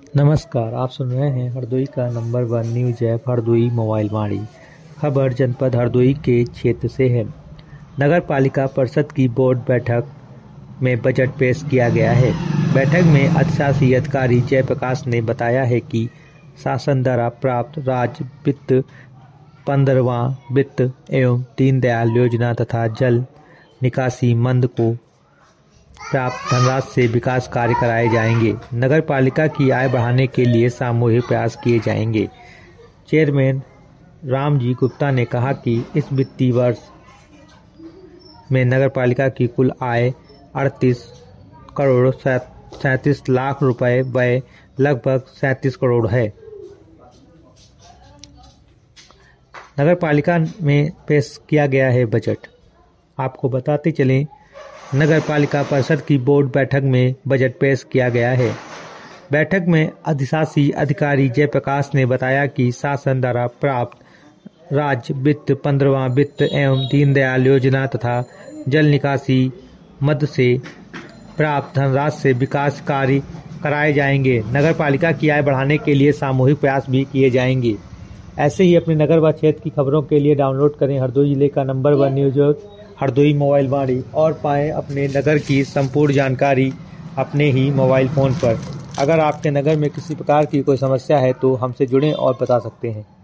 नमस्कार, आप सुन रहे हैं हरदोई का number one news app Hardoi mobile Vani. खबर जनपद हरदोई के क्षेत्र से है। नगर पालिका परिषद की बोर्ड बैठक में बजट पेश किया गया है। बैठक में अधिशासी अधिकारी जयप्रकाश ने बताया है कि शासन द्वारा प्राप्त राज्य वित्त 15वां वित्त एवं दीनदयाल योजना तथा जल निकासी मंद को प्राप्त धनराशि से विकास कार्य कराए जाएंगे। नगर पालिका की आय बढ़ाने के लिए सामूहिक प्रयास किए जाएंगे। चेयरमैन रामजी गुप्ता ने कहा कि इस वित्तीय वर्ष में नगर पालिका की कुल आय 38 करोड़ 37 लाख रुपए व्यय लगभग 37 करोड़ है। नगर पालिका में पेश किया गया है बजट। आपको बताते चलें, नगर पालिका परिषद की बोर्ड बैठक में बजट पेश किया गया है। बैठक में अधिशासी अधिकारी जयप्रकाश ने बताया कि शासन द्वारा प्राप्त राज्य वित्त 15वां वित्त एवं दीनदयाल योजना तथा जल निकासी मद से प्राप्त धनराशि से विकास कार्य कराए जाएंगे। नगर पालिका की आय बढ़ाने के लिए सामूहिक प्रयास भी किए जाएंगे। ऐसे ही अपने नगर व क्षेत्र की खबरों के लिए डाउनलोड करें हरदोई जिले का number one news Hardoi mobile Vani और पाएं अपने नगर की संपूर्ण जानकारी अपने ही मोबाइल फ़ोन पर। अगर आपके नगर में किसी प्रकार की कोई समस्या है तो हमसे जुड़ें और बता सकते हैं।